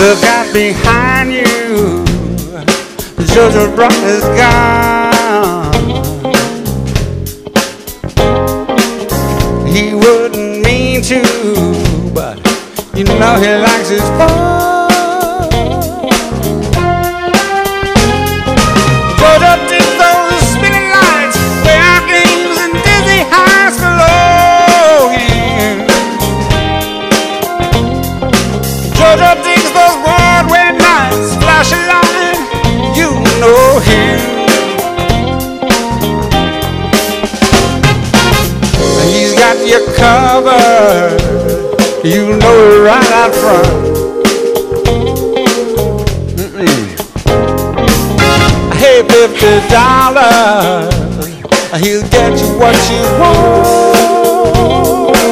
Look out behind you, Jojo Brown is gone. He wouldn't mean to, but you know he likes his fun. Jojo digs those spinning lights, play out games and dizzy heights below him. Jojo digs those Broadway nights, flashing light, you know him. He's got you covered, you know it right out front. Hey, $50, he'll get you what you want.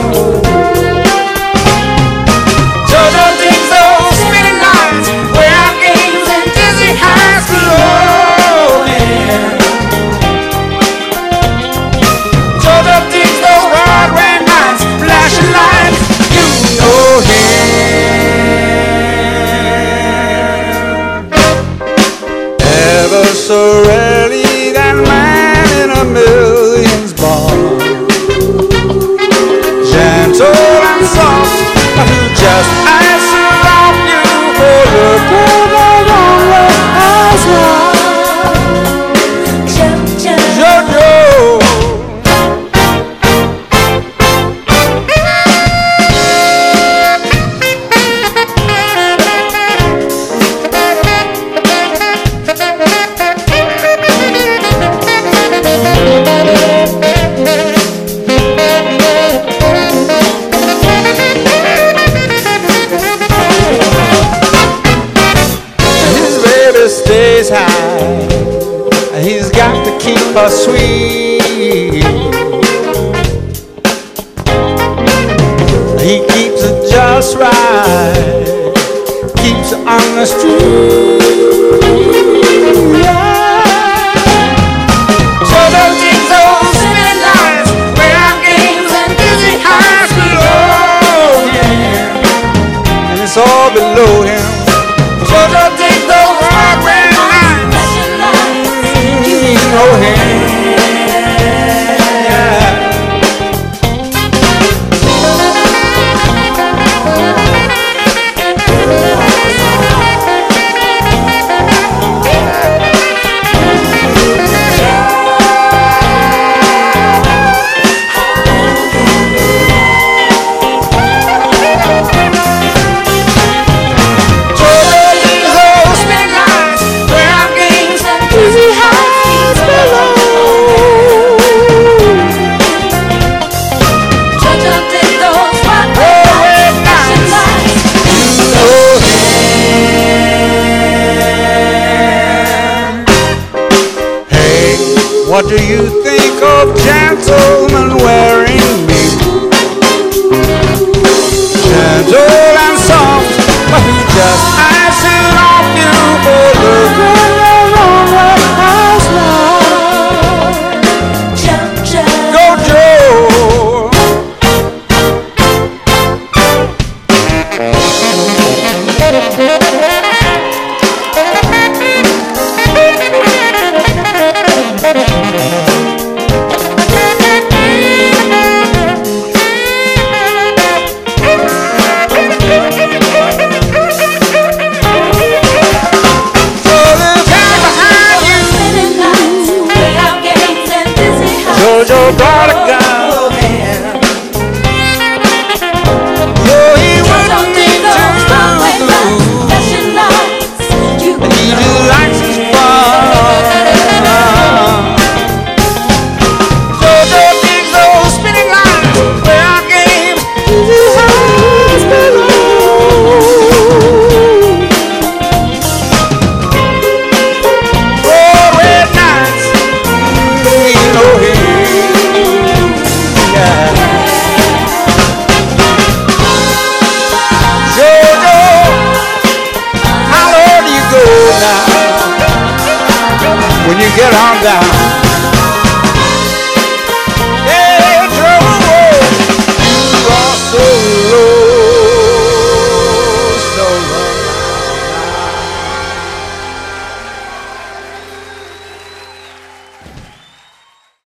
Jojo digs those spinning lights, way out games and dizzy heights below him. Jojo digs those Broadway nights, flashing lights, you know him. Ever so rarely that man in a million's born, gentle and soft, who just answers off you for looking the wrong way as well. Jojo. Stays high, he's got to keep her sweet. He keeps it just right, keeps her on the street. Yeah. Jojo digs those spinning lights, way out games and dizzy heights below him, and it's all below him. Jojo digs those Broadway nights, you know him. What do you think of gentlemen wearing me? Gentle and soft, but who just answers off you for looking the wrong way as well. Go Joe. Jojo brought a gun. Oh, he wouldn't need to. And he do likes his fun. Jojo digs those spinning lights, play our games, his eyes below. Broadway nights, you know him. When you get on down